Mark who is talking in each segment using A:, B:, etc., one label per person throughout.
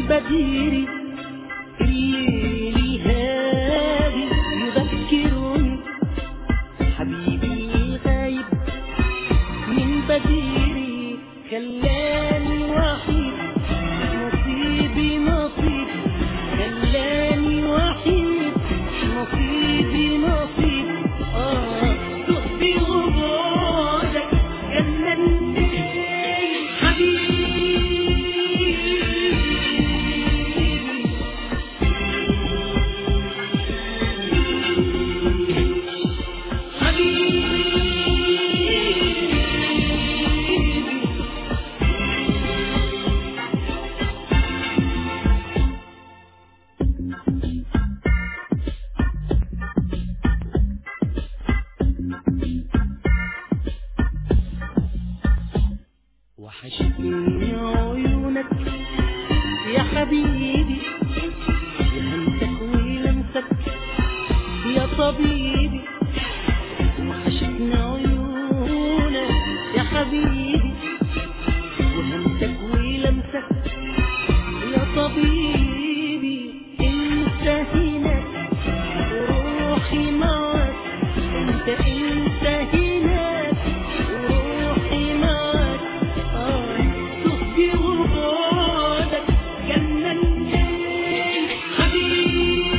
A: بديري. الليل الهادي يذكرني حبيبي غايب من بديري. خلاني وحيد نصيبي نصيب، خلاني وحيد نصيبي نصيب. تخفي غبارك جنني حبيبي. وحشتني عيونك يا حبيبي، يا همسك ولمسك يا طبيبي. وحشتني عيونك يا حبيبي، وهمسك ولمسك يا طبيبي. انت هناك وروحي معاك، انت هناك وروحي معاك. تخفي غبارك جنني حبيبي.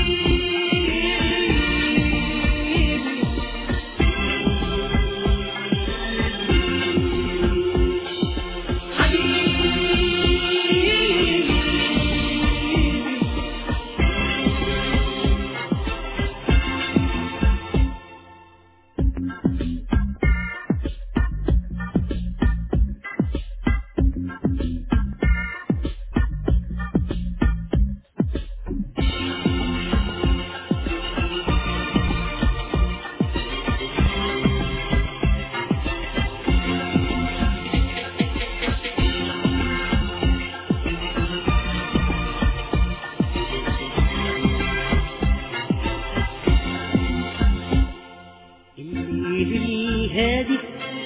A: الليل الهادي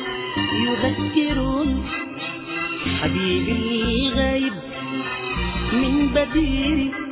A: يذكرني حبيبي الغايب من بديري.